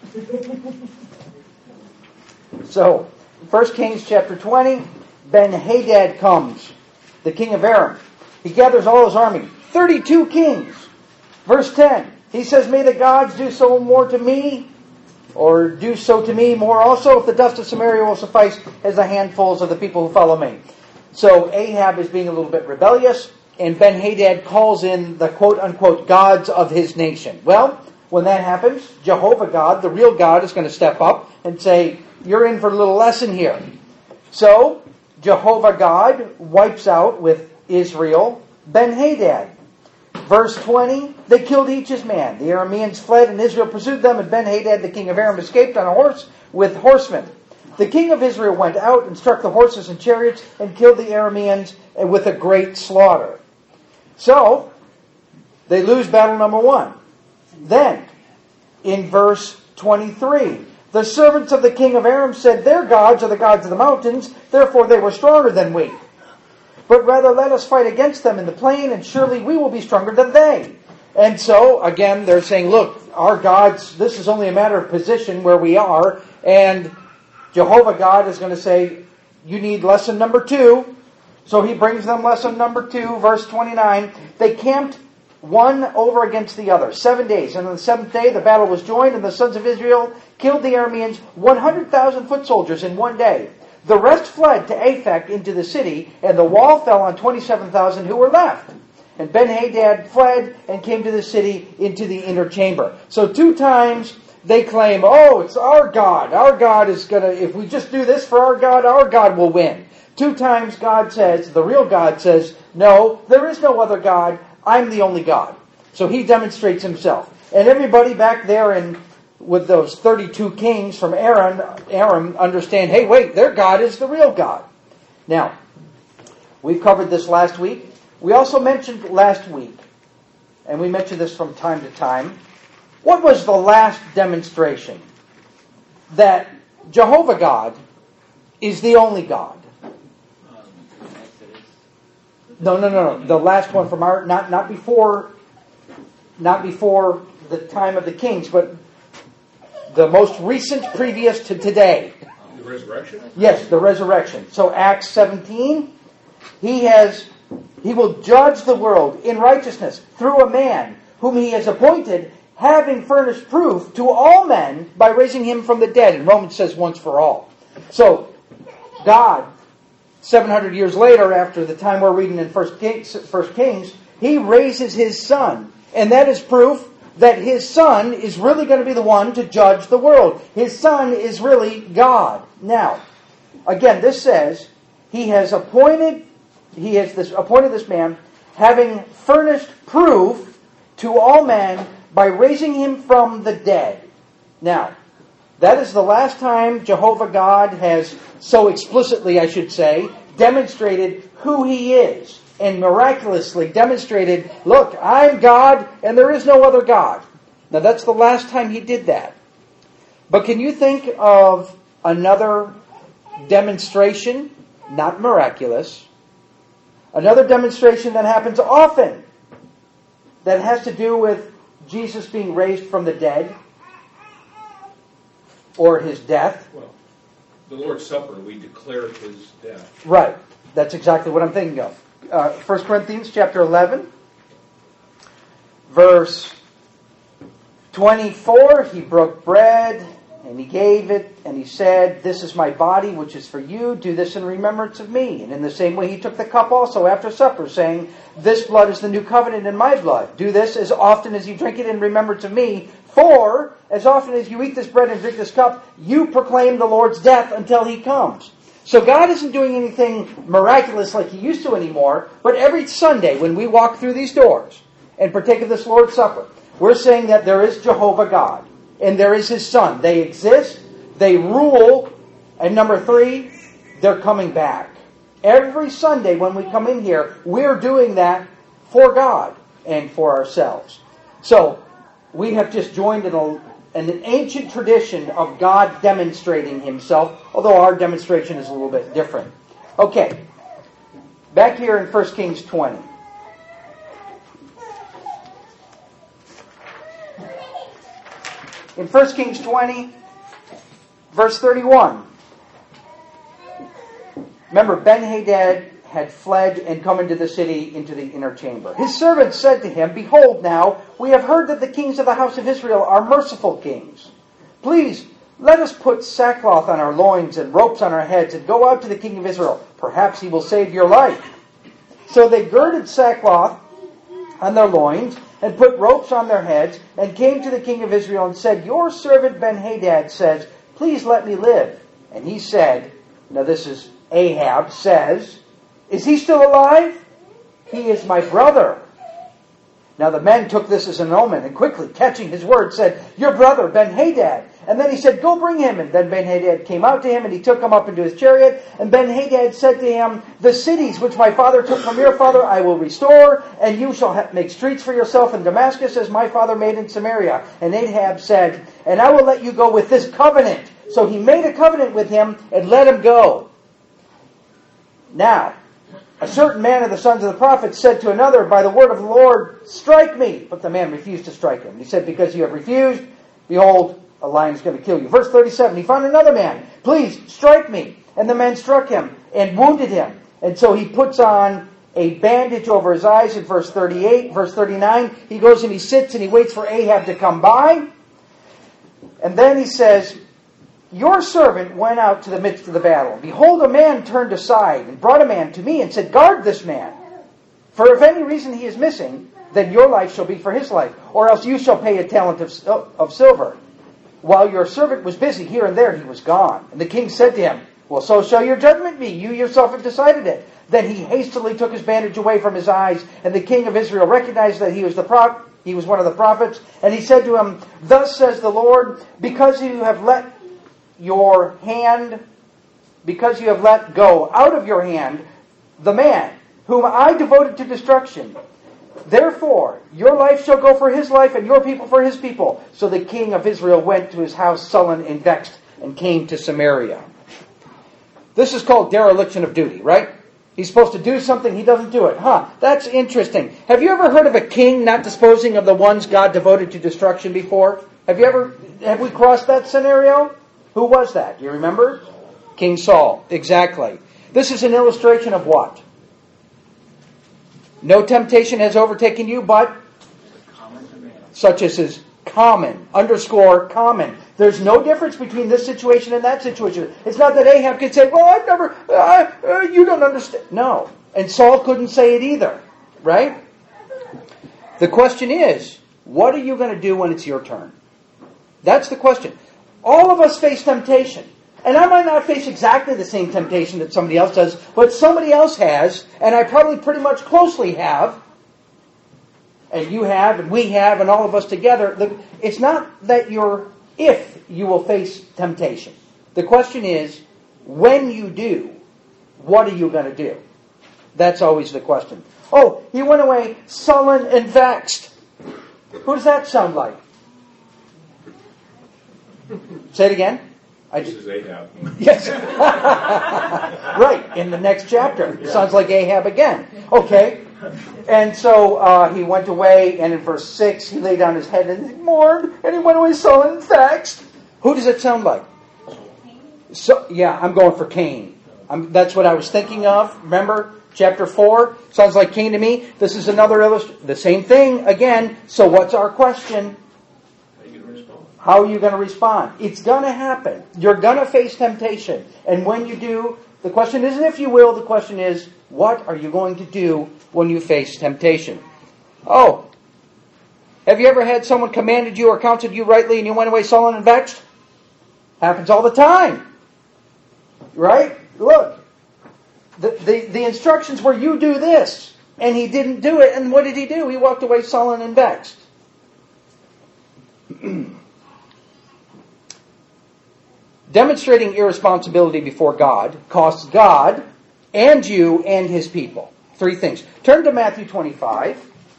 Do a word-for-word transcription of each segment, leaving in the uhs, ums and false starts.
So, First Kings chapter twenty, Ben-Hadad comes, the king of Aram. He gathers all his army, thirty-two kings. Verse ten, he says, "May the gods do so more to me, or do so to me more also, if the dust of Samaria will suffice as the handfuls of the people who follow me." So Ahab is being a little bit rebellious, and Ben-Hadad calls in the quote-unquote gods of his nation. Well, when that happens, Jehovah God, the real God, is going to step up and say, "You're in for a little lesson here." So, Jehovah God wipes out with Israel Ben-Hadad. Verse twenty, they killed each his man. The Arameans fled, and Israel pursued them, and Ben-Hadad, the king of Aram, escaped on a horse with horsemen. The king of Israel went out and struck the horses and chariots and killed the Arameans with a great slaughter. So, they lose battle number one. Then, in verse twenty-three, the servants of the king of Aram said, "Their gods are the gods of the mountains, therefore they were stronger than we. But rather let us fight against them in the plain, and surely we will be stronger than they." And so, again, they're saying, look, our gods, this is only a matter of position where we are, and Jehovah God is going to say, you need lesson number two. So he brings them lesson number two, verse twenty-nine. They camped one over against the other, seven days. And on the seventh day, the battle was joined, and the sons of Israel killed the Arameans, one hundred thousand foot soldiers in one day. The rest fled to Aphek into the city, and the wall fell on twenty-seven thousand who were left. And Ben-Hadad fled and came to the city into the inner chamber. So two times they claim, oh, it's our God. Our God is going to, if we just do this for our God, our God will win. Two times God says, the real God says, no, there is no other God. I'm the only God. So he demonstrates himself. And everybody back there in with those thirty-two kings from Aram, Aram understand, hey, wait, their God is the real God. Now, we've covered this last week. We also mentioned last week, and we mentioned this from time to time, what was the last demonstration? That Jehovah God is the only God. No, no, no, no. The last one from our, not, not before, not before the time of the kings, but the most recent previous to today. The resurrection? Yes, the resurrection. So Acts seventeen, he has, he will judge the world in righteousness through a man whom he has appointed, having furnished proof to all men by raising him from the dead. And Romans says once for all. So God, seven hundred years later, after the time we're reading in First Kings, First Kings, he raises his son. And that is proof that his son is really going to be the one to judge the world. His son is really God. Now, again, this says, he has appointed, he has this, appointed this man, having furnished proof to all men by raising him from the dead. Now, that is the last time Jehovah God has, so explicitly I should say, demonstrated who he is. And miraculously demonstrated, look, I'm God and there is no other God. Now that's the last time he did that. But can you think of another demonstration, not miraculous, another demonstration that happens often that has to do with Jesus being raised from the dead or his death? Well, the Lord's Supper, we declare his death. Right. That's exactly what I'm thinking of. Uh, First Corinthians chapter eleven, verse twenty-four, he broke bread and he gave it and he said, "This is my body which is for you. Do this in remembrance of me." And in the same way he took the cup also after supper, saying, "This blood is the new covenant in my blood. Do this as often as you drink it in remembrance of me. For as often as you eat this bread and drink this cup, you proclaim the Lord's death until he comes." So God isn't doing anything miraculous like he used to anymore, but every Sunday when we walk through these doors and partake of this Lord's Supper, we're saying that there is Jehovah God and there is his Son. They exist, they rule, and number three, they're coming back. Every Sunday when we come in here, we're doing that for God and for ourselves. So we have just joined in a an ancient tradition of God demonstrating himself, although our demonstration is a little bit different. Okay, back here in First Kings twenty. in First Kings twenty, verse thirty-one. Remember, Ben-Hadad had fled and come into the city, into the inner chamber. His servants said to him, "Behold now, we have heard that the kings of the house of Israel are merciful kings. Please, let us put sackcloth on our loins and ropes on our heads and go out to the king of Israel. Perhaps he will save your life." So they girded sackcloth on their loins and put ropes on their heads and came to the king of Israel and said, "Your servant Ben-Hadad says, 'Please let me live.'" And he said, now this is Ahab, says, "Is he still alive? He is my brother." Now the men took this as an omen, and quickly, catching his word, said, "Your brother, Ben-Hadad." And then he said, "Go bring him." And then Ben-Hadad came out to him, and he took him up into his chariot. And Ben-Hadad said to him, "The cities which my father took from your father I will restore, and you shall ha- make streets for yourself in Damascus as my father made in Samaria." And Ahab said, "And I will let you go with this covenant." So he made a covenant with him and let him go. Now, a certain man of the sons of the prophets said to another, "By the word of the Lord, strike me." But the man refused to strike him. He said, "Because you have refused, behold, a lion is going to kill you." Verse thirty-seven, he found another man. "Please, strike me." And the man struck him and wounded him. And so he puts on a bandage over his eyes in verse thirty-eight. Verse thirty-nine, he goes and he sits and he waits for Ahab to come by. And then he says, "Your servant went out to the midst of the battle. Behold, a man turned aside and brought a man to me and said, 'Guard this man. For if any reason he is missing, then your life shall be for his life, or else you shall pay a talent of, of silver.' While your servant was busy here and there, he was gone." And the king said to him, "Well, so shall your judgment be. You yourself have decided it." Then he hastily took his bandage away from his eyes, and the king of Israel recognized that he was the prophet. He was one of the prophets. And he said to him, "Thus says the Lord, because you have let your hand, because you have let go out of your hand the man whom I devoted to destruction, therefore your life shall go for his life and your people for his people." So the king of Israel went to his house sullen and vexed and came to Samaria. This is called dereliction of duty, right? He's supposed to do something, he doesn't do it. Huh, that's interesting. Have you ever heard of a king not disposing of the ones God devoted to destruction before? Have you ever, have we crossed that scenario? Who was that? Do you remember? King Saul. Exactly. This is an illustration of what? No temptation has overtaken you, but such as is common. Underscore common. There's no difference between this situation and that situation. It's not that Ahab could say, "Well, I've never, uh, uh, you don't understand." No. And Saul couldn't say it either. Right? The question is, what are you going to do when it's your turn? That's the question. All of us face temptation. And I might not face exactly the same temptation that somebody else does, but somebody else has, and I probably pretty much closely have, and you have, and we have, and all of us together. It's not that you're, if you will face temptation. The question is, when you do, what are you going to do? That's always the question. Oh, he went away sullen and vexed. Who does that sound like? Say it again. I This just, is Ahab. yes. Right, in the next chapter. It sounds like Ahab again. Okay. And so uh, he went away, and in verse six, he laid down his head and he mourned, and he went away sullen and vexed. Who does it sound like? So, yeah, I'm going for Cain. I'm, that's what I was thinking of. Remember, chapter four? Sounds like Cain to me. This is another illustration. The same thing again. So what's our question? How are you going to respond? It's going to happen. You're going to face temptation. And when you do, the question isn't if you will, the question is, what are you going to do when you face temptation? Oh, have you ever had someone commanded you or counseled you rightly and you went away sullen and vexed? Happens all the time. Right? Look, the, the, the instructions were you do this, and he didn't do it, and what did he do? He walked away sullen and vexed. Demonstrating irresponsibility before God costs God and you and his people. Three things. Turn to Matthew twenty-five.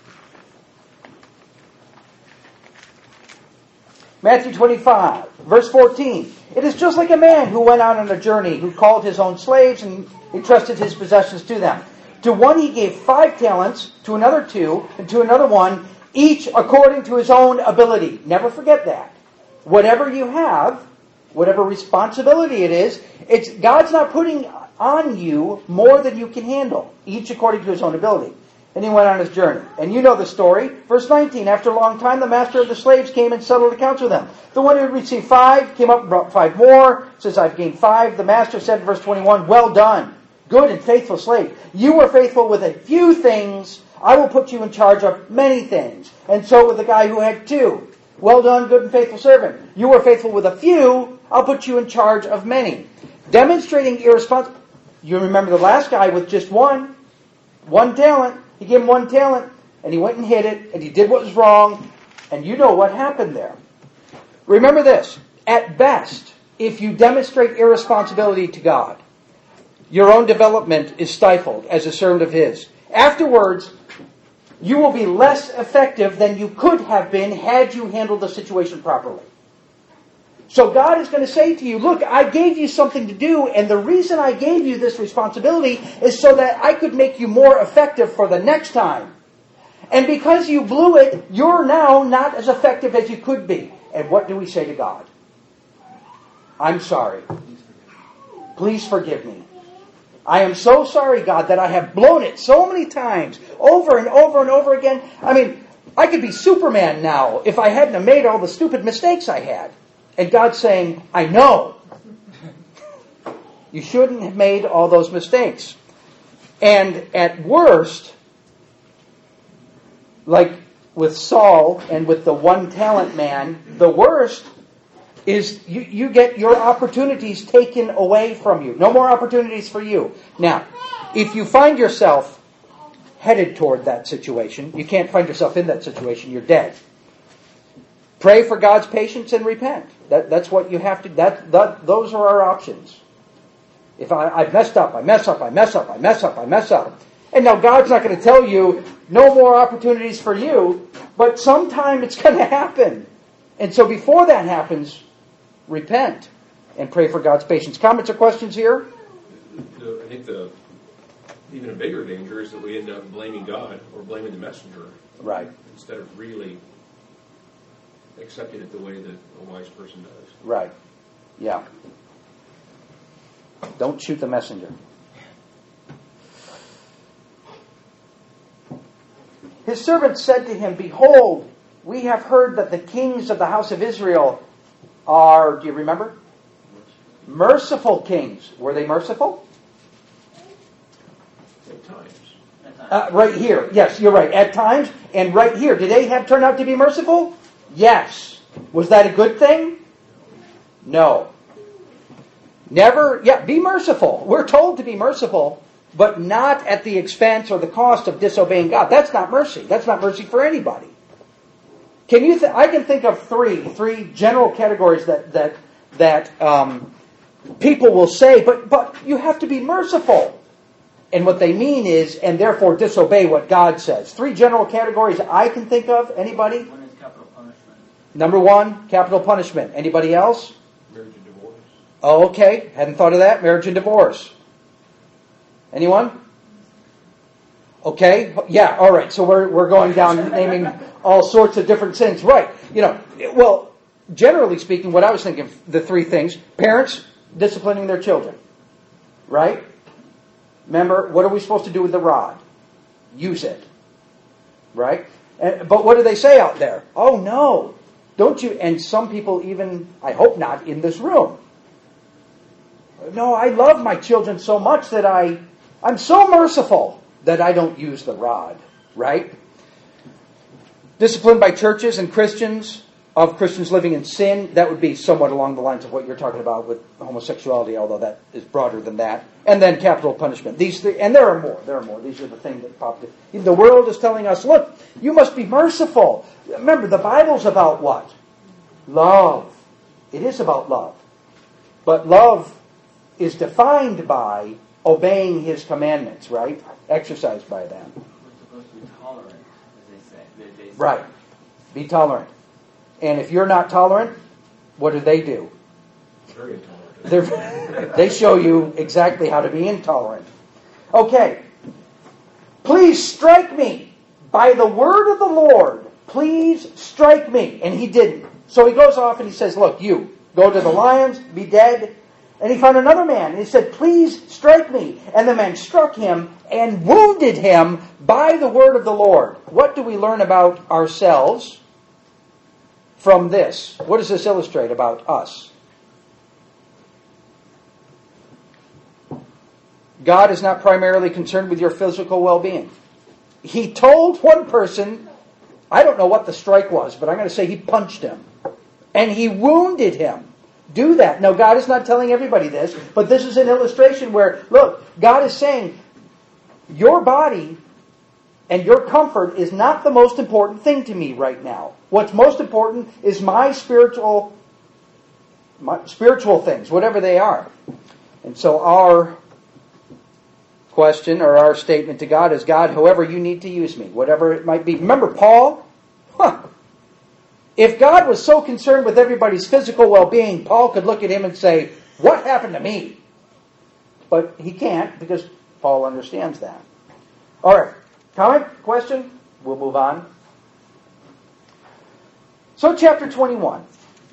Matthew twenty-five, verse fourteen. It is just like a man who went out on a journey, who called his own slaves and entrusted his possessions to them. To one he gave five talents, to another two, and to another one, each according to his own ability. Never forget that. whatever you have, whatever responsibility it is, it's God's not putting on you more than you can handle, each according to his own ability. And he went on his journey. And you know the story. Verse nineteen, after a long time, the master of the slaves came and settled accounts with them. The one who had received five came up and brought five more. Says, I've gained five. The master said in verse twenty-one, well done, good and faithful slave. You were faithful with a few things. I will put you in charge of many things. And so with the guy who had two. Well done, good and faithful servant. You were faithful with a few. I'll put you in charge of many. Demonstrating irresponsible. You remember the last guy with just one. One talent. He gave him one talent, and he went and hid it, and he did what was wrong, and you know what happened there. Remember this. At best, if you demonstrate irresponsibility to God, your own development is stifled as a servant of his. Afterwards, you will be less effective than you could have been had you handled the situation properly. So God is going to say to you, look, I gave you something to do, and the reason I gave you this responsibility is so that I could make you more effective for the next time. And because you blew it, you're now not as effective as you could be. And what do we say to God? I'm sorry. Please forgive me. I am so sorry, God, that I have blown it so many times, over and over and over again. I mean, I could be Superman now if I hadn't have made all the stupid mistakes I had. And God's saying, I know. You shouldn't have made all those mistakes. And at worst, like with Saul and with the one talent man, the worst is you, you get your opportunities taken away from you. No more opportunities for you. Now, if you find yourself headed toward that situation, you can't find yourself in that situation, you're dead. Pray for God's patience and repent. That, that's what you have to, that, that, those are our options. If I, I've messed up, I mess up, I mess up, I mess up, I mess up. And now God's not going to tell you, no more opportunities for you, but sometime it's going to happen. And so before that happens, repent and pray for God's patience. Comments or questions here? The, I think the even a bigger danger is that we end up blaming God or blaming the messenger. Right. Instead of really accepting it the way that a wise person does. Right. Yeah. Don't shoot the messenger. His servants said to him, behold, we have heard that the kings of the house of Israel are, do you remember? Merciful kings. Were they merciful? At times. Uh, right here. Yes, you're right. At times. And right here. Did Ahab turn out to be merciful? Yes. Was that a good thing? No. Never, yeah, be merciful. We're told to be merciful, but not at the expense or the cost of disobeying God. That's not mercy. That's not mercy for anybody. Can you? Th- I can think of three, three general categories that that that um, people will say, but but you have to be merciful. And what they mean is, and therefore disobey what God says. Three general categories I can think of. Anybody? One is capital punishment. Number one, capital punishment. Anybody else? Marriage and divorce. Oh, okay. Hadn't thought of that. Marriage and divorce. Anyone? Okay. Yeah, all right. So we're we're going down naming all sorts of different sins. Right. You know, well, generally speaking, what I was thinking, the three things. Parents disciplining their children. Right? Remember, what are we supposed to do with the rod? Use it. Right? And, but what do they say out there? Oh, no. Don't you? And some people even, I hope not, in this room. No, I love my children so much that I, I'm so merciful that I don't use the rod. Right? Disciplined by churches and Christians, of Christians living in sin, that would be somewhat along the lines of what you're talking about with homosexuality, although that is broader than that. And then capital punishment. These three, and there are more. There are more. These are the things that popped in. The world is telling us, look, you must be merciful. Remember, the Bible's about what? Love. It is about love. But love is defined by obeying His commandments, right? Exercised by them. We're supposed to be tolerant, as they say. They, they say. Right. Be tolerant. And if you're not tolerant, what do they do? Very intolerant. They're, they show you exactly how to be intolerant. Okay. Please strike me by the word of the Lord. Please strike me. And he didn't. So he goes off and he says, look, you, go to the lions, be dead. And he found another man, and he said, please strike me. And the man struck him and wounded him by the word of the Lord. What do we learn about ourselves from this? What does this illustrate about us? God is not primarily concerned with your physical well-being. He told one person, I don't know what the strike was, but I'm going to say he punched him. And he wounded him. Do that. No, God is not telling everybody this, but this is an illustration where, look, God is saying, your body and your comfort is not the most important thing to me right now. What's most important is my spiritual, my spiritual things, whatever they are. And so our question or our statement to God is, God, however you need to use me, whatever it might be. Remember Paul? Huh. If God was so concerned with everybody's physical well-being, Paul could look at him and say, what happened to me? But he can't because Paul understands that. All right. Comment? Question? We'll move on. So chapter twenty-one.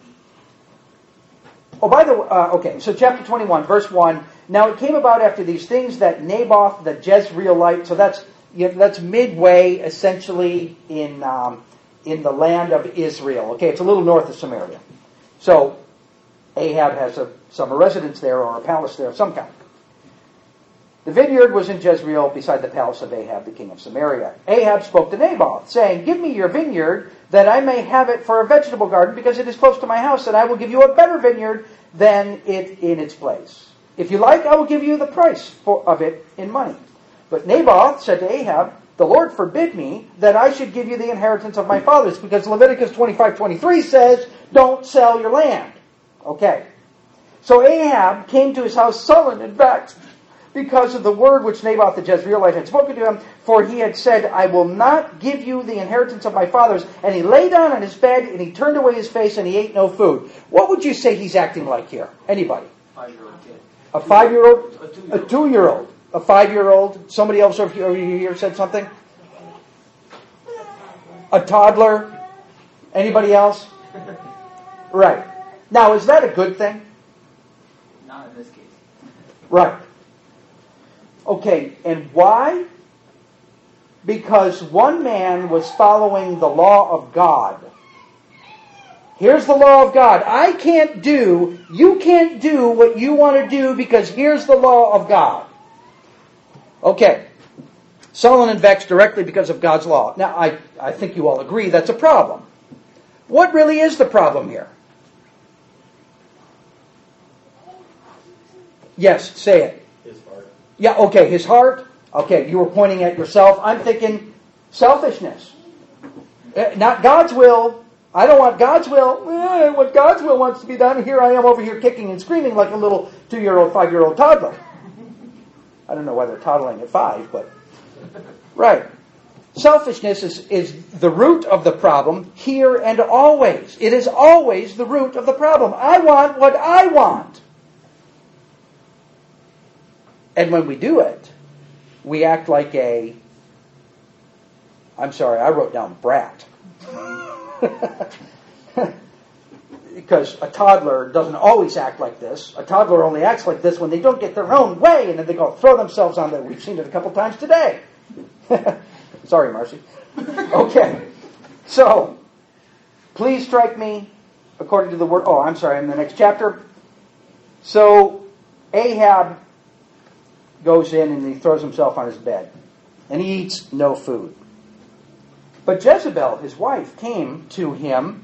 Oh, by the way, uh, okay, so chapter twenty-one, verse one. Now it came about after these things that Naboth the Jezreelite, so that's you know, that's midway essentially in... Um, in the land of Israel. Okay, it's a little north of Samaria. So, Ahab has a summer residence there or a palace there of some kind. The vineyard was in Jezreel beside the palace of Ahab, the king of Samaria. Ahab spoke to Naboth, saying, give me your vineyard that I may have it for a vegetable garden because it is close to my house, and I will give you a better vineyard than it in its place. If you like, I will give you the price for, of it in money. But Naboth said to Ahab, the Lord forbid me that I should give you the inheritance of my fathers, because Leviticus twenty-five twenty-three says, don't sell your land. Okay. So Ahab came to his house sullen and vexed because of the word which Naboth the Jezreelite had spoken to him, for he had said, I will not give you the inheritance of my fathers. And he lay down on his bed, and he turned away his face, and he ate no food. What would you say he's acting like here? Anybody? Five-year-old kid. A five-year-old? A two-year-old. A two-year-old. A five-year-old? Somebody else over here said something? A toddler? Anybody else? Right. Now, is that a good thing? Not in this case. Right. Okay, and why? Because one man was following the law of God. Here's the law of God. I can't do, you can't do what you want to do because here's the law of God. Okay. Sullen and vexed directly because of God's law. Now, I, I think you all agree that's a problem. What really is the problem here? Yes, say it. His heart. Yeah, okay, his heart. Okay, you were pointing at yourself. I'm thinking selfishness. Eh, Not God's will. I don't want God's will. Eh, What God's will wants to be done, here I am over here kicking and screaming like a little two-year-old, five-year-old toddler. I don't know why they're toddling at five, but... Right. Selfishness is, is the root of the problem here and always. It is always the root of the problem. I want what I want. And when we do it, we act like a... I'm sorry, I wrote down brat. Because a toddler doesn't always act like this. A toddler only acts like this when they don't get their own way, and then they go throw themselves on there. We've seen it a couple times today. Sorry, Marcy. Okay. So, please strike me according to the word. Oh, I'm sorry, in the next chapter. So, Ahab goes in and he throws himself on his bed. And he eats no food. But Jezebel, his wife, came to him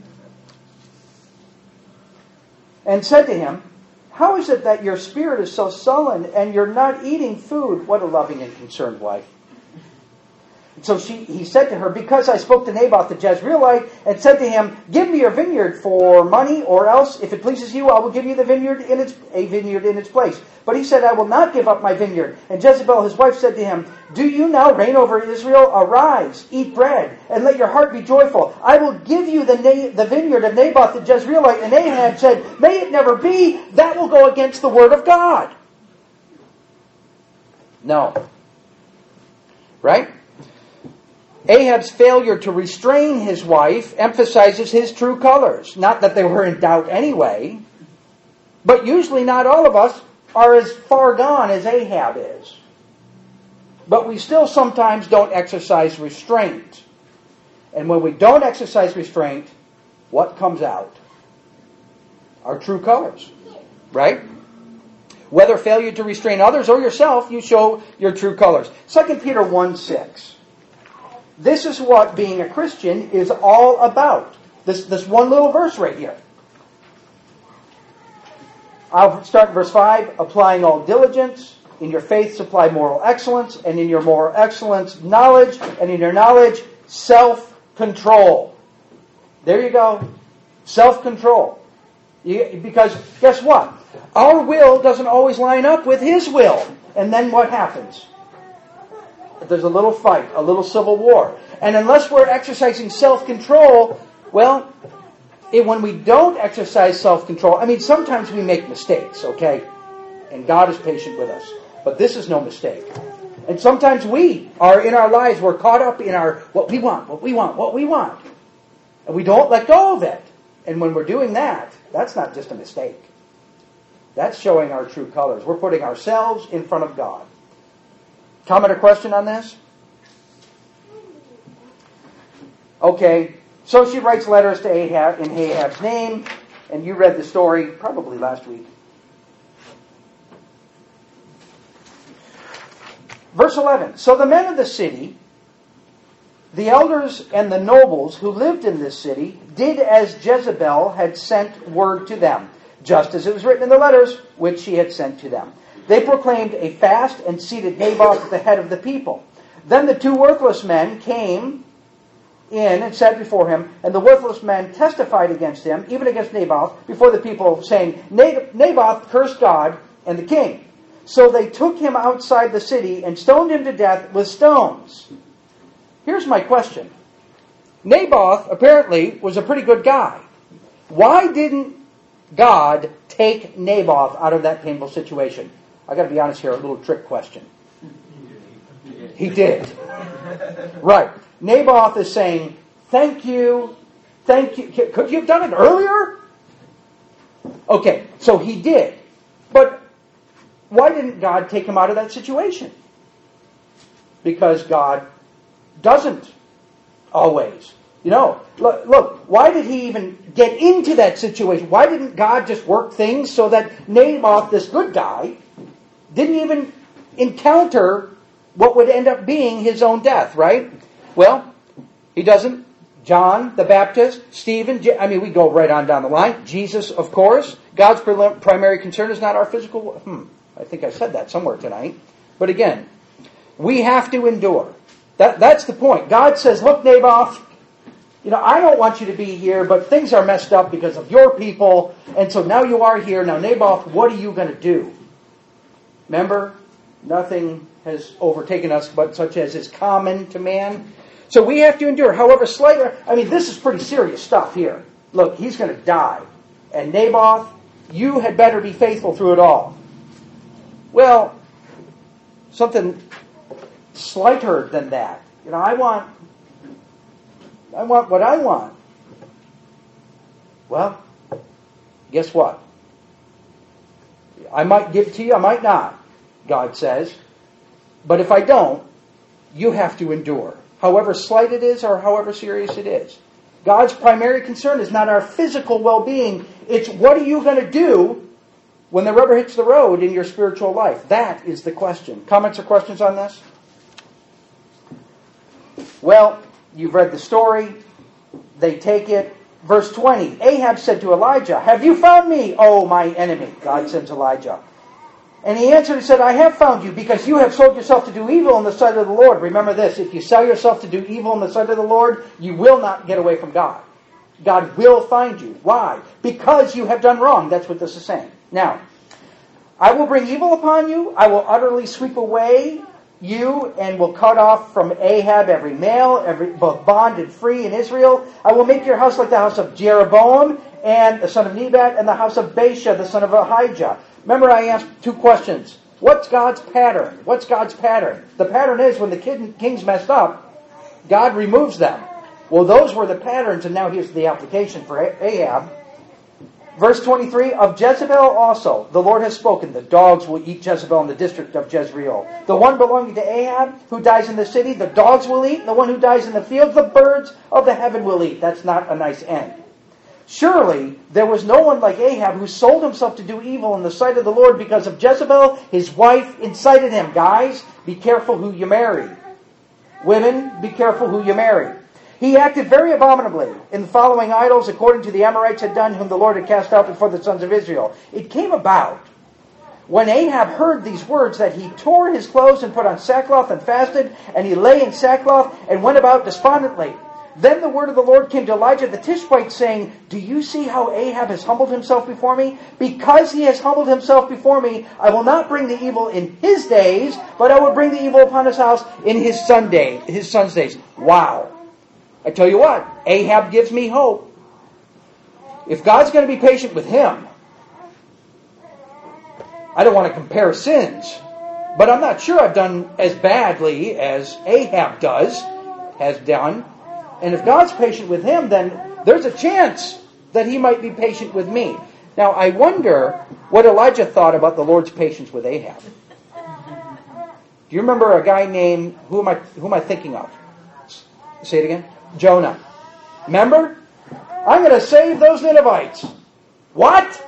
and said to him, how is it that your spirit is so sullen and you're not eating food? What a loving and concerned wife. So she, he said to her, because I spoke to Naboth the Jezreelite and said to him, give me your vineyard for money, or else, if it pleases you, I will give you the vineyard in its a vineyard in its place. But he said, I will not give up my vineyard. And Jezebel, his wife, said to him, do you now reign over Israel? Arise, eat bread, and let your heart be joyful. I will give you the, na- the vineyard of Naboth the Jezreelite. And Ahab said, may it never be. That will go against the word of God. No. Right? Ahab's failure to restrain his wife emphasizes his true colors. Not that they were in doubt anyway, but usually not all of us are as far gone as Ahab is. But we still sometimes don't exercise restraint. And when we don't exercise restraint, what comes out? Our true colors. Right? Whether failure to restrain others or yourself, you show your true colors. Second Peter one six. This is what being a Christian is all about. This, this one little verse right here. I'll start in verse five. Applying all diligence. In your faith supply moral excellence. And in your moral excellence, knowledge. And in your knowledge, self-control. There you go. Self-control. You, because guess what? Our will doesn't always line up with His will. And then what happens? There's a little fight, a little civil war. And unless we're exercising self-control, well, it, when we don't exercise self-control, I mean, sometimes we make mistakes, okay? And God is patient with us. But this is no mistake. And sometimes we are in our lives, we're caught up in our, what we want, what we want, what we want. And we don't let go of it. And when we're doing that, that's not just a mistake. That's showing our true colors. We're putting ourselves in front of God. Comment or question on this? Okay, so she writes letters to Ahab in Ahab's name, and you read the story probably last week. Verse eleven. So the men of the city, the elders and the nobles who lived in this city, did as Jezebel had sent word to them, just as it was written in the letters which she had sent to them. They proclaimed a fast and seated Naboth at the head of the people. Then the two worthless men came in and sat before him, and the worthless men testified against him, even against Naboth, before the people, saying, Naboth cursed God and the king. So they took him outside the city and stoned him to death with stones. Here's my question. Naboth apparently was a pretty good guy. Why didn't God take Naboth out of that painful situation? I got to be honest here, a little trick question. He did. Right. Naboth is saying, thank you, thank you. Could you have done it earlier? Okay, so he did. But why didn't God take him out of that situation? Because God doesn't always. You know, look, look, why did he even get into that situation? Why didn't God just work things so that Naboth, this good guy, didn't even encounter what would end up being his own death, right? Well, he doesn't. John the Baptist, Stephen, I mean, we go right on down the line. Jesus, of course. God's primary concern is not our physical... Hmm, I think I said that somewhere tonight. But again, we have to endure. That, that's the point. God says, look, Naboth, you know, I don't want you to be here, but things are messed up because of your people, and so now you are here. Now, Naboth, what are you going to do? Remember, nothing has overtaken us but such as is common to man. So we have to endure. However, slight, I mean, this is pretty serious stuff here. Look, he's going to die. And Naboth, you had better be faithful through it all. Well, something slighter than that. You know, I want, I want what I want. Well, guess what? I might give to you, I might not, God says. But if I don't, you have to endure. However slight it is or however serious it is. God's primary concern is not our physical well-being. It's what are you going to do when the rubber hits the road in your spiritual life? That is the question. Comments or questions on this? Well, you've read the story. They take it. Verse twenty, Ahab said to Elijah, have you found me, O my enemy? God sends Elijah. And he answered and said, I have found you because you have sold yourself to do evil in the sight of the Lord. Remember this, if you sell yourself to do evil in the sight of the Lord, you will not get away from God. God will find you. Why? Because you have done wrong. That's what this is saying. Now, I will bring evil upon you. I will utterly sweep away you and will cut off from Ahab every male, every both bond and free in Israel. I will make your house like the house of Jeroboam and the son of Nebat and the house of Baasha, the son of Ahijah. Remember, I asked two questions. What's God's pattern? What's God's pattern? The pattern is when the kid, kings messed up, God removes them. Well, those were the patterns, and now here's the application for Ahab. Verse twenty-three, of Jezebel also, the Lord has spoken. The dogs will eat Jezebel in the district of Jezreel. The one belonging to Ahab, who dies in the city, the dogs will eat. The one who dies in the fields, the birds of the heaven will eat. That's not a nice end. Surely, there was no one like Ahab who sold himself to do evil in the sight of the Lord because of Jezebel. His wife incited him. Guys, be careful who you marry. Women, be careful who you marry. He acted very abominably in following idols according to the Amorites had done, whom the Lord had cast out before the sons of Israel. It came about when Ahab heard these words that he tore his clothes and put on sackcloth and fasted, and he lay in sackcloth and went about despondently. Then the word of the Lord came to Elijah the Tishbite, saying, do you see how Ahab has humbled himself before me? Because he has humbled himself before me, I will not bring the evil in his days, but I will bring the evil upon his house in his son day, his son's days. Wow. I tell you what, Ahab gives me hope. If God's going to be patient with him, I don't want to compare sins, but I'm not sure I've done as badly as Ahab does, has done. And if God's patient with him, then there's a chance that he might be patient with me. Now, I wonder what Elijah thought about the Lord's patience with Ahab. Do you remember a guy named, who am I, who am I thinking of? Say it again. Jonah. Remember? I'm going to save those Ninevites. What?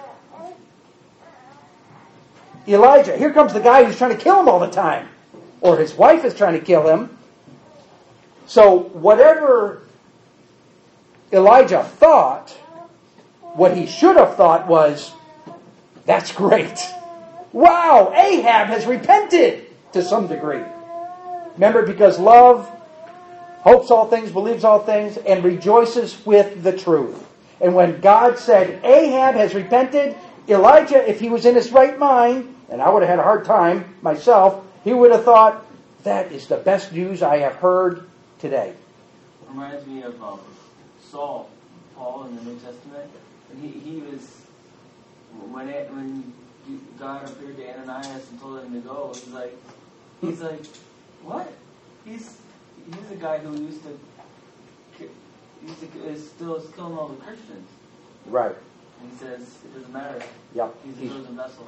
Elijah. Here comes the guy who's trying to kill him all the time. Or his wife is trying to kill him. So whatever Elijah thought, what he should have thought was, that's great. Wow, Ahab has repented to some degree. Remember, because love hopes all things, believes all things, and rejoices with the truth. And when God said, Ahab has repented, Elijah, if he was in his right mind, and I would have had a hard time myself, he would have thought, that is the best news I have heard today. Reminds me of um, Saul, Paul in the New Testament. And he, he was, when it, when God appeared to Ananias and told him to go, he's like, he's like, what? He's he's a guy who used to, used to is still is killing all the Christians. Right. And he says, it doesn't matter. Yep. He's a chosen vessel.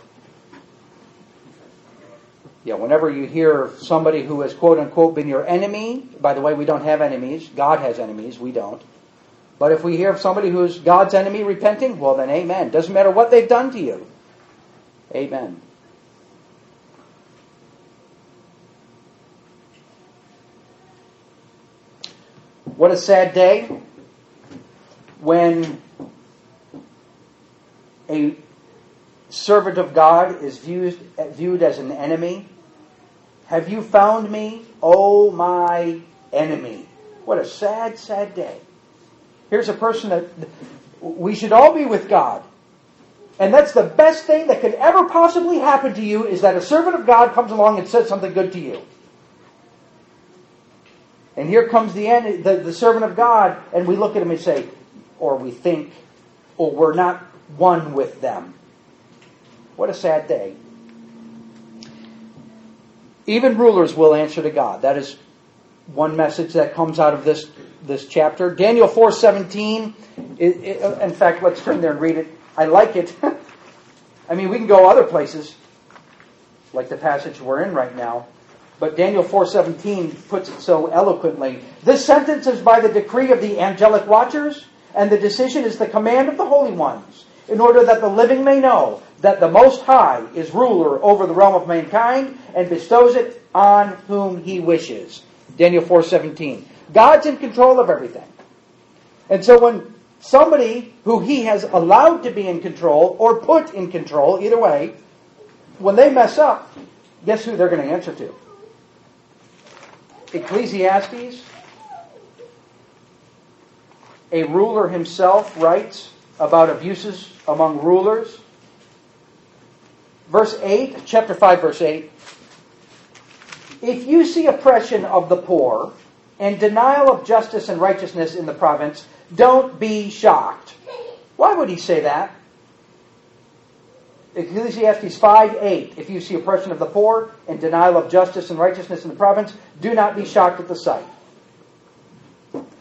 Yeah, whenever you hear somebody who has quote-unquote been your enemy, by the way, we don't have enemies. God has enemies. We don't. But if we hear of somebody who's God's enemy repenting, well then amen. Doesn't matter what they've done to you. Amen. What a sad day when a servant of God is viewed, viewed as an enemy. Have you found me, oh my enemy? What a sad, sad day. Here's a person that we should all be with God. And that's the best thing that could ever possibly happen to you, is that a servant of God comes along and says something good to you. And here comes the, end, the, the servant of God, and we look at him and say, or we think, or we're not one with them. What a sad day. Even rulers will answer to God. That is one message that comes out of this, this chapter. Daniel four seventeen. It, it, in fact, let's turn there and read it. I like it. I mean, we can go other places, like the passage we're in right now. But Daniel four seventeen puts it so eloquently. This sentence is by the decree of the angelic watchers, and the decision is the command of the holy ones, in order that the living may know that the Most High is ruler over the realm of mankind and bestows it on whom He wishes. Daniel four seventeen. God's in control of everything. And so when somebody who He has allowed to be in control or put in control, either way, when they mess up, guess who they're going to answer to? Ecclesiastes, a ruler himself, writes about abuses among rulers. Verse eight, chapter five, verse eight. If you see oppression of the poor and denial of justice and righteousness in the province, don't be shocked. Why would he say that? Ecclesiastes five eight. If you see oppression of the poor and denial of justice and righteousness in the province, do not be shocked at the sight.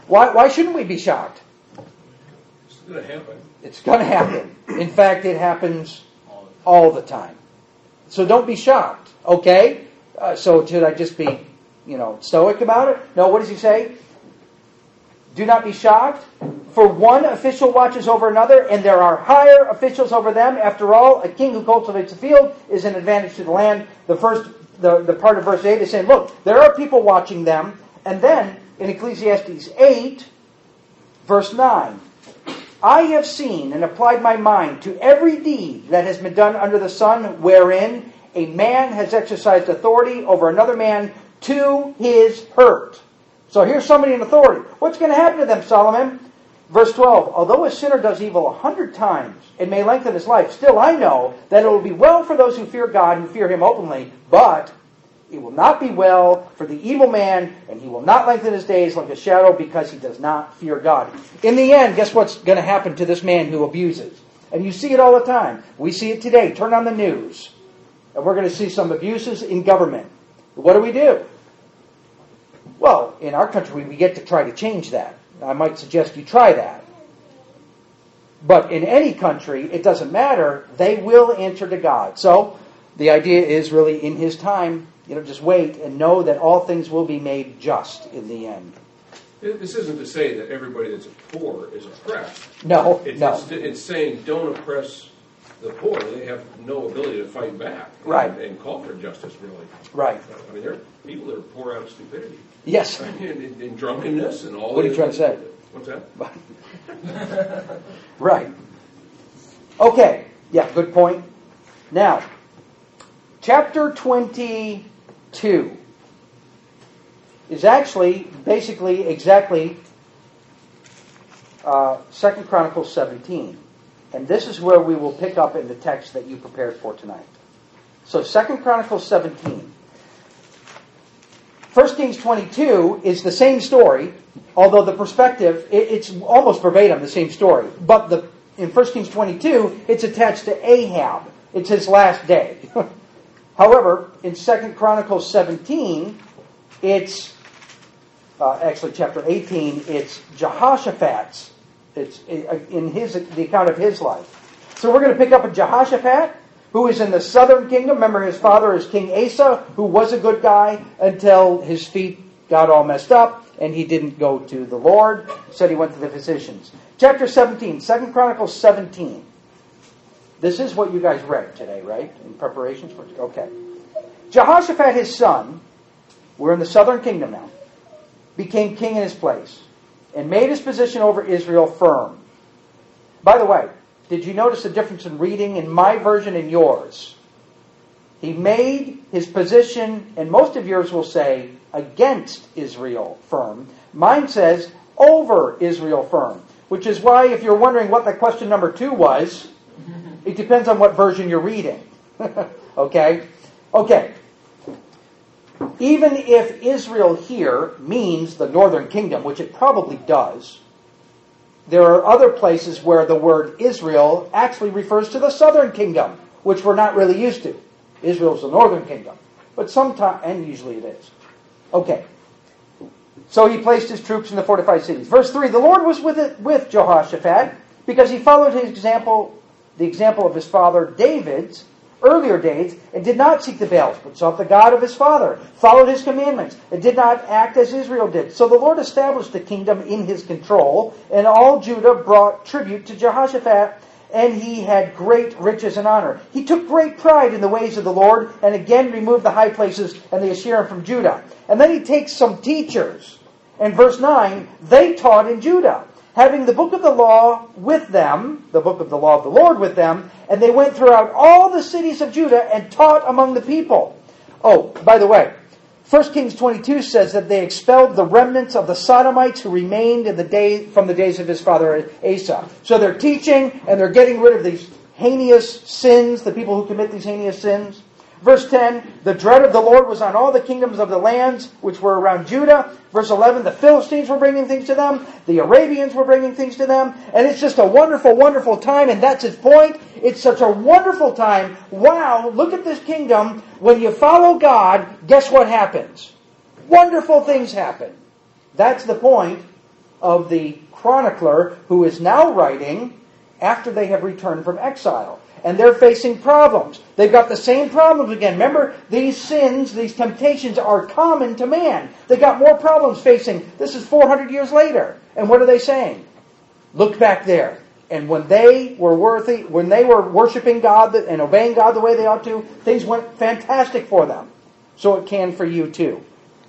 Why, why shouldn't we be shocked? It's going to happen. It's going to happen. In fact, it happens all the time. So don't be shocked, okay? Uh, so should I just be, you know, stoic about it? No, what does he say? Do not be shocked, for one official watches over another, and there are higher officials over them. After all, a king who cultivates a field is an advantage to the land. The first, the, the part of verse eight is saying, look, there are people watching them. And then, in Ecclesiastes eight, verse nine, I have seen and applied my mind to every deed that has been done under the sun, wherein a man has exercised authority over another man to his hurt. So here's somebody in authority. What's going to happen to them, Solomon? Verse twelve, although a sinner does evil a hundred times and may lengthen his life, still I know that it will be well for those who fear God and fear him openly, but it will not be well for the evil man, and he will not lengthen his days like a shadow because he does not fear God. In the end, guess what's going to happen to this man who abuses? And you see it all the time. We see it today. Turn on the news. And we're going to see some abuses in government. What do we do? Well, in our country, we get to try to change that. I might suggest you try that. But in any country, it doesn't matter. They will answer to God. So the idea is really in his time, you know, just wait and know that all things will be made just in the end. This isn't to say that everybody that's poor is oppressed. No, it's, no. It's, it's saying don't oppress the poor. They have no ability to fight back. Right. And, and call for justice, really. Right. I mean, there are people that are poor out of stupidity. Yes. And, and, and drunkenness and all that. What are you trying to say? What's that? Right. Okay. Yeah, good point. Now, chapter twenty-two is actually basically exactly uh, Second Chronicles seventeen. And this is where we will pick up in the text that you prepared for tonight. So Second Chronicles seventeen. First Kings twenty-two is the same story, although the perspective, it, it's almost verbatim the same story. But the in First Kings twenty-two, it's attached to Ahab. It's his last day. However, in Second Chronicles seventeen, it's, uh, actually chapter eighteen, it's Jehoshaphat's. It's in his the account of his life. So we're going to pick up a Jehoshaphat, who is in the southern kingdom. Remember, his father is King Asa, who was a good guy until his feet got all messed up, and he didn't go to the Lord. Said he went to the physicians. Chapter seventeen, Second Chronicles seventeen. This is what you guys read today, right? In preparations for it? Okay. Jehoshaphat, his son, we're in the southern kingdom now, became king in his place and made his position over Israel firm. By the way, did you notice the difference in reading in my version and yours? He made his position, and most of yours will say, against Israel firm. Mine says, over Israel firm. Which is why, if you're wondering what the question number two was, it depends on what version you're reading. Okay? Okay. Even if Israel here means the northern kingdom, which it probably does, there are other places where the word Israel actually refers to the southern kingdom, which we're not really used to. Israel's the northern kingdom. But sometimes, and usually it is. Okay. So he placed his troops in the fortified cities. Verse three, the Lord was with it, with Jehoshaphat because he followed his example, the example of his father David's earlier days, and did not seek the Baals, but sought the God of his father, followed his commandments, and did not act as Israel did. So the Lord established the kingdom in his control, and all Judah brought tribute to Jehoshaphat, and he had great riches and honor. He took great pride in the ways of the Lord, and again removed the high places and the Asherim from Judah. And then he takes some teachers. In verse nine, they taught in Judah, having the book of the law with them, the book of the law of the Lord with them, and they went throughout all the cities of Judah and taught among the people. Oh, by the way, First Kings twenty-two says that they expelled the remnants of the Sodomites who remained in the day from the days of his father Asa. So they're teaching and they're getting rid of these heinous sins, the people who commit these heinous sins. Verse ten, the dread of the Lord was on all the kingdoms of the lands which were around Judah. Verse eleven, the Philistines were bringing things to them. The Arabians were bringing things to them. And it's just a wonderful, wonderful time. And that's his point. It's such a wonderful time. Wow, look at this kingdom. When you follow God, guess what happens? Wonderful things happen. That's the point of the chronicler who is now writing after they have returned from exile. And they're facing problems. They've got the same problems again. Remember, these sins, these temptations are common to man. They got more problems facing. This is four hundred years later. And what are they saying? Look back there. And when they were worthy, when they were worshiping God and obeying God the way they ought to, things went fantastic for them. So it can for you too.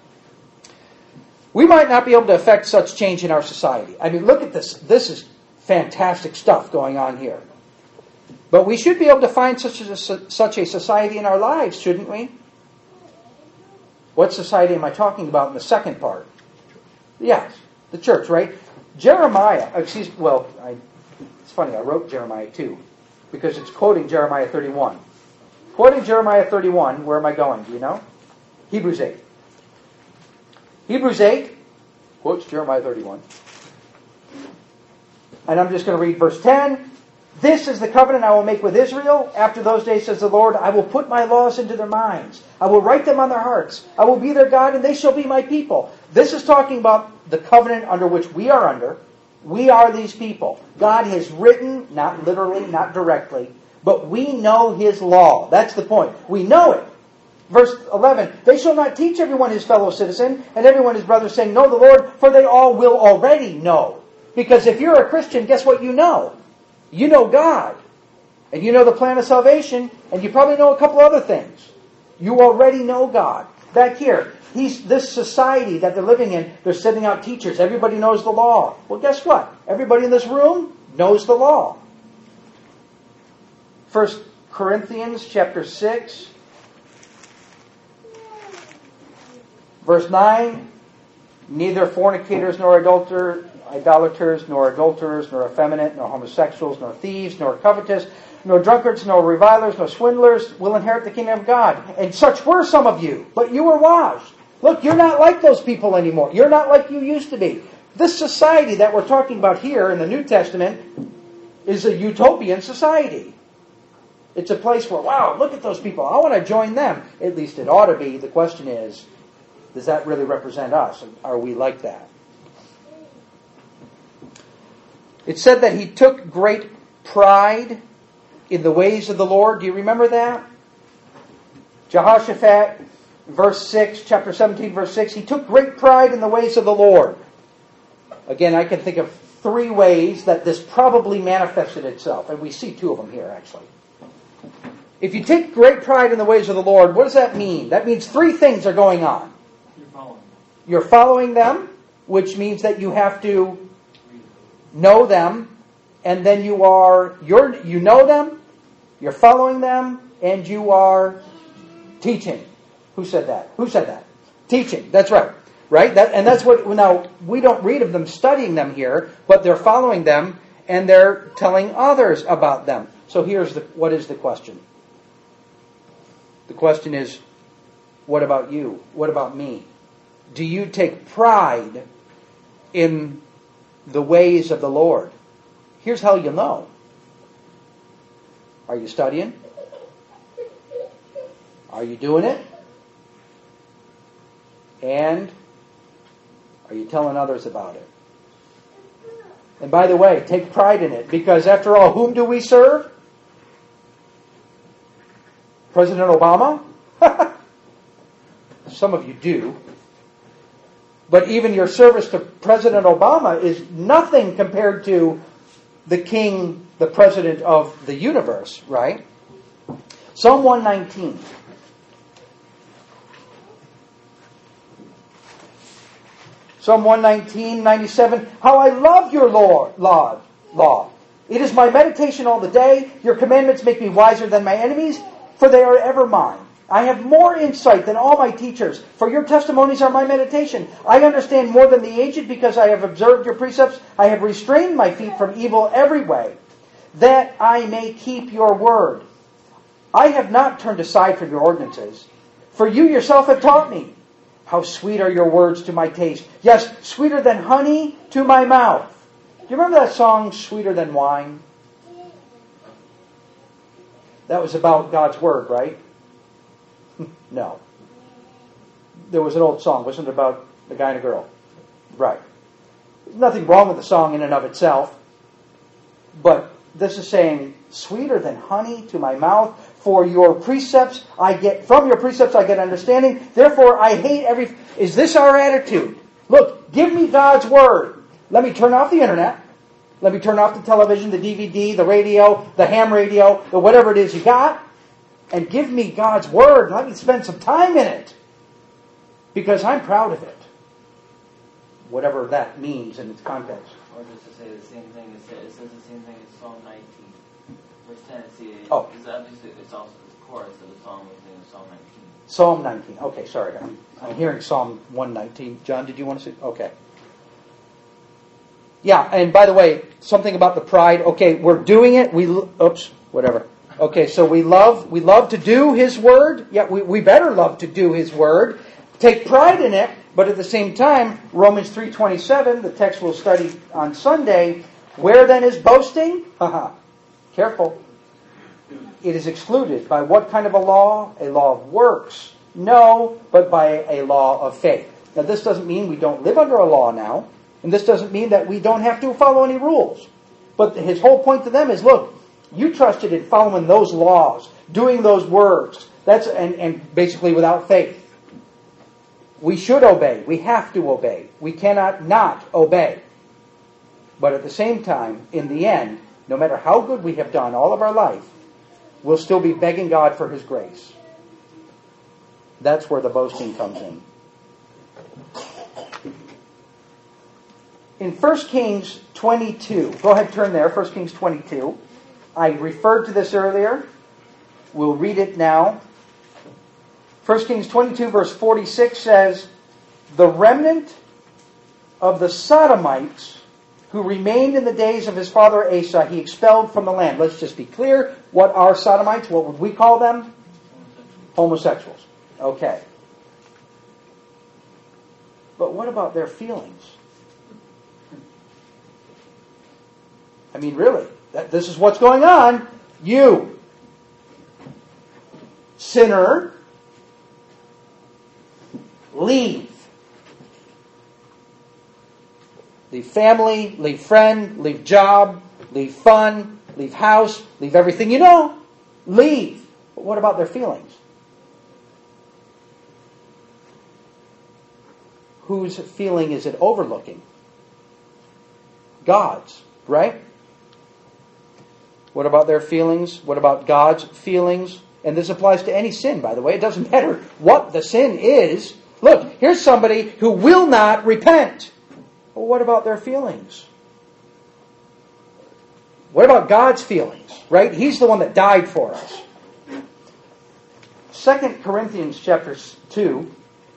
We might not be able to affect such change in our society. I mean, look at this. This is fantastic stuff going on here. But we should be able to find such a, such a society in our lives, shouldn't we? What society am I talking about in the second part? Yes, the church, right? Jeremiah, excuse, well, I, it's funny, I wrote Jeremiah too, because it's quoting Jeremiah thirty-one. Quoting Jeremiah thirty-one, where am I going? Do you know? Hebrews eight. Hebrews eight quotes Jeremiah thirty-one. And I'm just going to read verse ten. This is the covenant I will make with Israel. After those days, says the Lord, I will put my laws into their minds. I will write them on their hearts. I will be their God, and they shall be my people. This is talking about the covenant under which we are under. We are these people. God has written, not literally, not directly, but we know His law. That's the point. We know it. Verse eleven, they shall not teach everyone his fellow citizen, and everyone his brother, saying, know the Lord, for they all will already know. Because if you're a Christian, guess what you know? You know God. And you know the plan of salvation, and you probably know a couple other things. You already know God. Back here, he's this society that they're living in, they're sending out teachers. Everybody knows the law. Well, guess what? Everybody in this room knows the law. First Corinthians chapter six, verse nine, neither fornicators nor adulterers, idolaters, nor adulterers, nor effeminate, nor homosexuals, nor thieves, nor covetous, nor drunkards, nor revilers, nor swindlers will inherit the kingdom of God. And such were some of you, but you were washed. Look, you're not like those people anymore. You're not like you used to be. This society that we're talking about here in the New Testament is a utopian society. It's a place where, wow, look at those people. I want to join them. At least it ought to be. The question is, does that really represent us? Are we like that? It said that he took great pride in the ways of the Lord. Do you remember that? Jehoshaphat, verse six, chapter seventeen, verse six, he took great pride in the ways of the Lord. Again, I can think of three ways that this probably manifested itself, and we see two of them here, actually. If you take great pride in the ways of the Lord, what does that mean? That means three things are going on. You're following. You're following them, which means that you have to know them, and then you are you're you know them, you're following them, and you are teaching. Who said that? Who said that? Teaching. That's right. Right? That and that's what now we don't read of them studying them here, but they're following them and they're telling others about them. So here's the what is the question? The question is, what about you? What about me? Do you take pride in the ways of the Lord? Here's how you know. Are you studying? Are you doing it? And are you telling others about it? And by the way, take pride in it, because after all, whom do we serve? President Obama? Some of you do. But even your service to President Obama is nothing compared to the king, the president of the universe, right? Psalm one nineteen. Psalm one nineteen, ninety-seven. How I love your law, law, law. It is my meditation all the day. Your commandments make me wiser than my enemies, for they are ever mine. I have more insight than all my teachers, for your testimonies are my meditation. I understand more than the aged, because I have observed your precepts. I have restrained my feet from evil every way, that I may keep your word. I have not turned aside from your ordinances, for you yourself have taught me. How sweet are your words to my taste. Yes, sweeter than honey to my mouth. Do you remember that song, Sweeter Than Wine? That was about God's word, right? No. There was an old song, wasn't it, about a guy and a girl? Right. There's nothing wrong with the song in and of itself. But this is saying, sweeter than honey to my mouth, for your precepts I get, from your precepts I get understanding, therefore I hate every... Is this our attitude? Look, give me God's Word. Let me turn off the internet. Let me turn off the television, the D V D, the radio, the ham radio, the whatever it is you got, and give me God's Word. Let me spend some time in it. Because I'm proud of it. Whatever that means in its context. Or just to say the same thing, it says, it says the same thing as Psalm nineteen. Verse ten, see, it, Oh. it's obviously, it's also the chorus of the song within Psalm nineteen. Psalm nineteen. Okay, sorry. I'm, I'm hearing Psalm one nineteen. John, did you want to say? Okay. Yeah, and by the way, something about the pride. Okay, we're doing it. We oops, whatever. Okay, so we love we love to do His Word. Yeah, we, we better love to do His Word. Take pride in it, but at the same time, Romans three twenty-seven, the text we'll study on Sunday, where then is boasting? Haha. Careful. It is excluded by what kind of a law? A law of works. No, but by a law of faith. Now this doesn't mean we don't live under a law now. And this doesn't mean that we don't have to follow any rules. But his whole point to them is, look, you trusted in following those laws, doing those works. That's and, and basically without faith. We should obey. We have to obey. We cannot not obey. But at the same time, in the end, no matter how good we have done all of our life, we'll still be begging God for His grace. That's where the boasting comes in. In First Kings twenty-two, go ahead, turn there, First Kings twenty-two. I referred to this earlier. We'll read it now. First Kings twenty-two, verse forty-six says, the remnant of the Sodomites who remained in the days of his father Asa, he expelled from the land. Let's just be clear. What are Sodomites? What would we call them? Homosexuals. Okay. But what about their feelings? I mean, really, that, this is what's going on. You, sinner, leave. Leave family, leave friend, leave job, leave fun, leave house, leave everything you know. Leave. But what about their feelings? Whose feeling is it overlooking? God's, right? What about their feelings? What about God's feelings? And this applies to any sin, by the way. It doesn't matter what the sin is. Look, here's somebody who will not repent. Well, what about their feelings? What about God's feelings? Right? He's the one that died for us. Second Corinthians chapter two.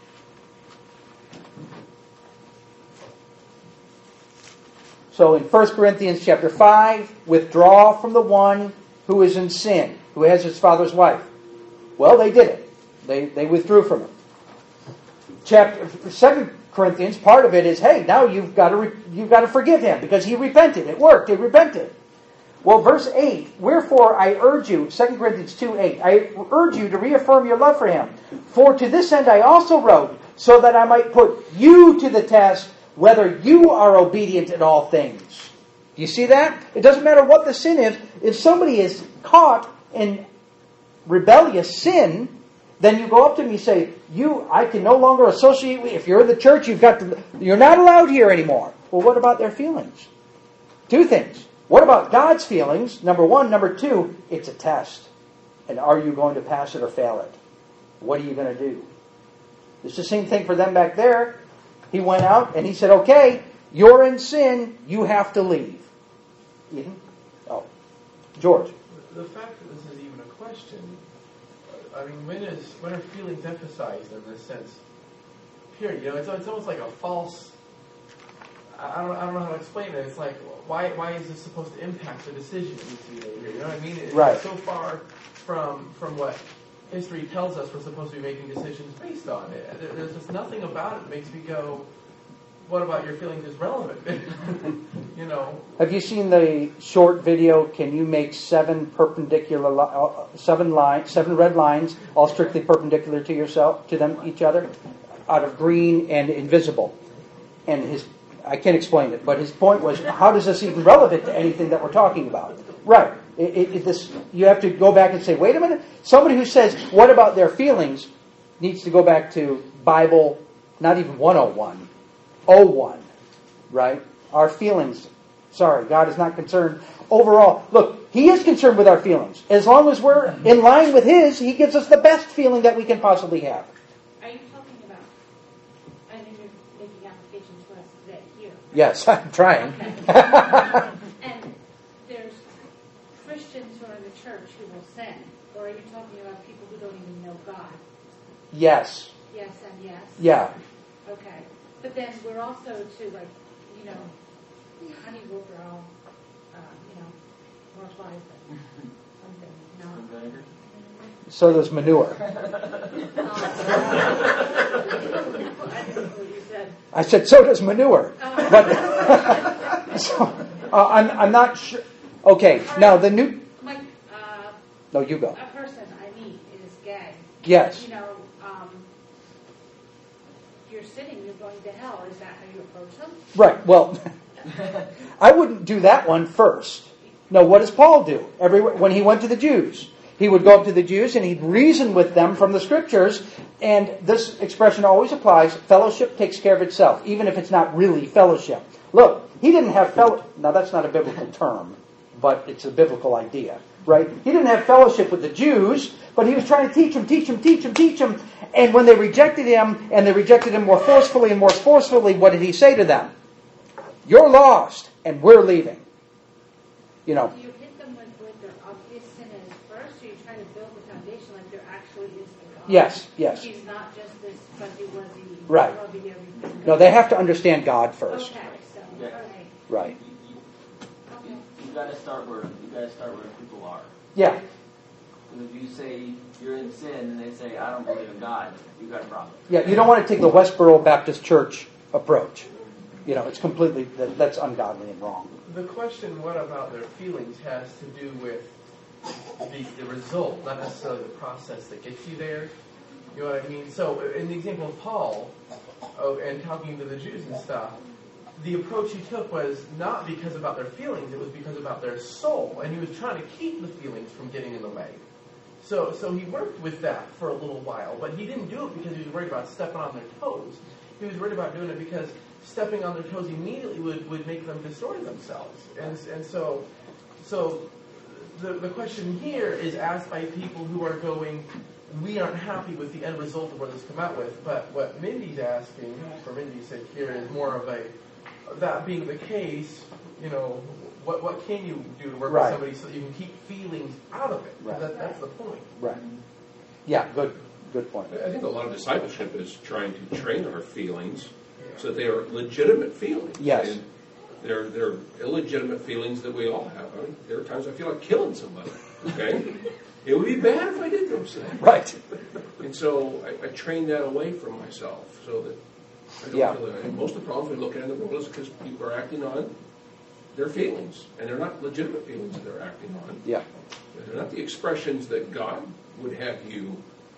So in First Corinthians chapter five, withdraw from the one who is in sin, who has his father's wife. Well, they did it. They they withdrew from it. Chapter Second Corinthians, part of it is, hey, now you've got to re, you've got to forgive him because he repented. It worked. He repented. Well, verse eight, wherefore I urge you, Second Corinthians two eight, I urge you to reaffirm your love for him. For to this end I also wrote, so that I might put you to the test, whether you are obedient in all things. Do you see that? It doesn't matter what the sin is. If somebody is caught in rebellious sin, then you go up to them and you say, "You, I can no longer associate with. If you're in the church, you've got to. You're not allowed here anymore." Well, what about their feelings? Two things. What about God's feelings? Number one. Number two, it's a test. And are you going to pass it or fail it? What are you going to do? It's the same thing for them back there. He went out and he said, okay, you're in sin, you have to leave. Ethan? Oh. George. The fact that this is even a question, I mean, when is when are feelings emphasized in this sense? Period. You know, it's, it's almost like a false, I don't, I don't know how to explain it. It's like, why why is this supposed to impact the decision that needs to be made here? You know what I mean? It's right. so far from from what history tells us we're supposed to be making decisions based on it. There, there's just nothing about it that makes me go, what about your feelings is relevant? You know. Have you seen the short video, can you make seven perpendicular, li- uh, seven lines, seven red lines, all strictly perpendicular to yourself, to them, each other, out of green and invisible? And his I can't explain it, but his point was, how does this even relevant to anything that we're talking about? Right. It, it, it, this, you have to go back and say, wait a minute. Somebody who says, what about their feelings, needs to go back to Bible, not even one oh one, oh one, right? Our feelings. Sorry, God is not concerned overall. Look, He is concerned with our feelings. As long as we're in line with His, He gives us the best feeling that we can possibly have. Are you talking about, I know you're making applications to us today here. Yes, I'm trying. Okay. And there's Christians who are in the church who will sin. Or are you talking about people who don't even know God? Yes. Yes and yes? Yeah. Okay. But then we're also to, like, you know, honey will grow, uh, you know, more flies than something. No. Vinegar? So there's manure. I didn't know what you said. I said, so does manure. Oh. But so, uh, I'm I'm not sure. Okay, now the new. Like, uh, No, you go. a person I meet is gay. Yes. You know, um, you're sitting, you're going to hell. Is that how you approach them? Right. Well, I wouldn't do that one first. No, what does Paul do? Every when he went to the Jews, he would go up to the Jews and he'd reason with them from the Scriptures. And this expression always applies. Fellowship takes care of itself, even if it's not really fellowship. Look, he didn't have fellowship. Now, that's not a biblical term, but it's a biblical idea, right? He didn't have fellowship with the Jews, but he was trying to teach them, teach them, teach them, teach them. And when they rejected him, and they rejected him more forcefully and more forcefully, what did he say to them? You're lost, and we're leaving. You know. Do you hit them with, with their obvious sin is first, or you try to build the foundation like there actually is a God? Yes, yes. He's not just this fuzzy-wuzzy, Right. lovey everything. No, they have to understand God first. Okay, so, Yeah. all right. Right. You, Okay. you, you gotta start where you gotta start where people are. Yeah. Because if you say you're in sin and they say I don't believe in God, you got a problem. Yeah, you don't want to take the Westboro Baptist Church approach. You know, it's completely, that, that's ungodly and wrong. The question, what about their feelings, has to do with the, the result, not necessarily the process that gets you there. You know what I mean? So, in the example of Paul, oh, and talking to the Jews and stuff, the approach he took was not because about their feelings, it was because about their soul. And he was trying to keep the feelings from getting in the way. So, so he worked with that for a little while, but he didn't do it because he was worried about stepping on their toes. He was worried about doing it because stepping on their toes immediately would, would make them destroy themselves. And and so so the the question here is asked by people who are going, we aren't happy with the end result of what this come out with. But what Mindy's asking, for Mindy's sake here, is more of a, that being the case, you know, what what can you do to work Right. with somebody so that you can keep feelings out of it? Right. That, that's the point. Right. Yeah, good good point. I think a lot of discipleship is trying to train our feelings so that they are legitimate feelings. Yes. And they're, they're illegitimate feelings that we all have. I mean, there are times I feel like killing somebody, okay? It would be bad if I did those things. Right. And so I, I train that away from myself so that I don't Yeah. feel that. And most of the problems we look at in the world is because people are acting on their feelings. And they're not legitimate feelings that they're acting on. Yeah. They're not the expressions that God would have you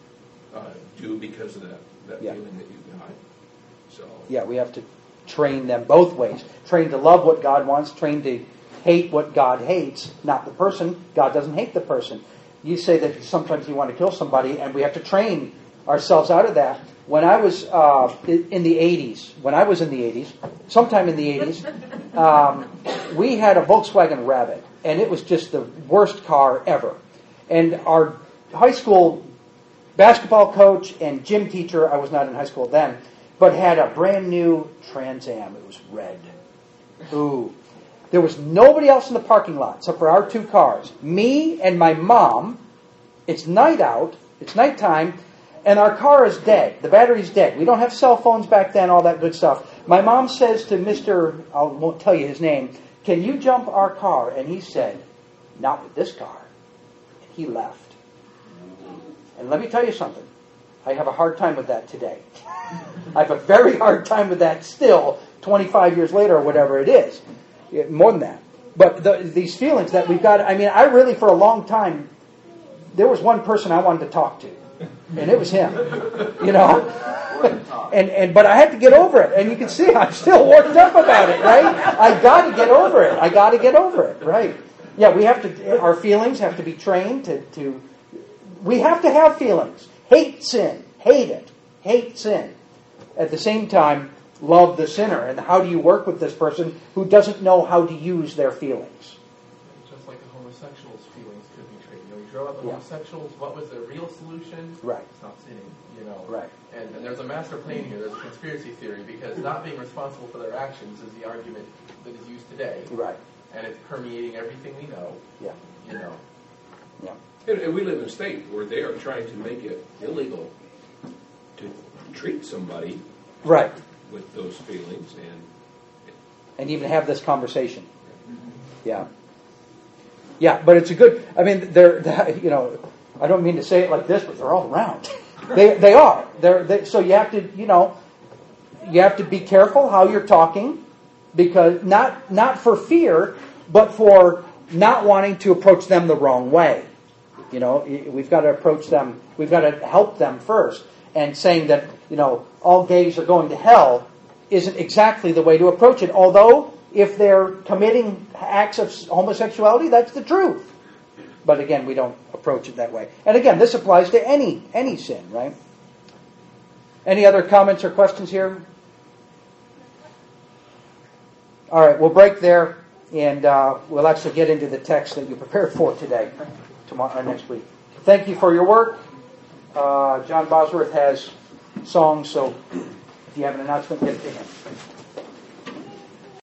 uh, do because of that, that Yeah. feeling that you've got. So Yeah, we have to train them both ways. Train to love what God wants, train to hate what God hates, not the person. God doesn't hate the person. You say that sometimes you want to kill somebody, and we have to train ourselves out of that. When I was uh, in the eighties, when I was in the eighties, sometime in the eighties, um, we had a Volkswagen Rabbit, and it was just the worst car ever. And our high school basketball coach and gym teacher, I was not in high school then, but had a brand new Trans Am. It was red. Ooh. There was nobody else in the parking lot except for our two cars. Me and my mom. It's night out. It's nighttime. And our car is dead. The battery's dead. We don't have cell phones back then, all that good stuff. My mom says to Mister, I won't tell you his name, can you jump our car? And he said, not with this car. And he left. And let me tell you something. I have a hard time with that today. I have a very hard time with that still, twenty-five years later or whatever it is. Yeah, more than that. But the, these feelings that we've got, I mean, I really, for a long time, there was one person I wanted to talk to. And it was him. You know? and, and but I had to get over it. And you can see I'm still worked up about it, right? I got to get over it. I got to get over it, right? Yeah, we have to. Our feelings have to be trained to. to we have to have feelings. Hate sin. Hate it. Hate sin. At the same time, love the sinner. And how do you work with this person who doesn't know how to use their feelings? Just like the homosexuals' feelings could be treated. You know, we drove out the Yeah. homosexuals. What was the real solution? Right. Stop sinning. You know. Right. And, and there's a master plan here. There's a conspiracy theory because not being responsible for their actions is the argument that is used today. Right. And it's permeating everything we know. Yeah. You know. Yeah. And, and we live in a state where they are trying to make it illegal to treat somebody Right. with those feelings, and And even have this conversation. Yeah. Yeah, but it's a good, I mean, they're, you know, I don't mean to say it like this, but they're all around. They they are. They're, they, so you have to, you know, you have to be careful how you're talking, because not not for fear, but for not wanting to approach them the wrong way. You know, we've got to approach them, we've got to help them first. And saying that, you know, all gays are going to hell isn't exactly the way to approach it. Although, if they're committing acts of homosexuality, that's the truth. But again, we don't approach it that way. And again, this applies to any any sin, right? Any other comments or questions here? All right, we'll break there, and uh, we'll actually get into the text that you prepared for today, tomorrow or next week. Thank you for your work. Uh, John Bosworth has songs, so if you have an announcement, get it to him.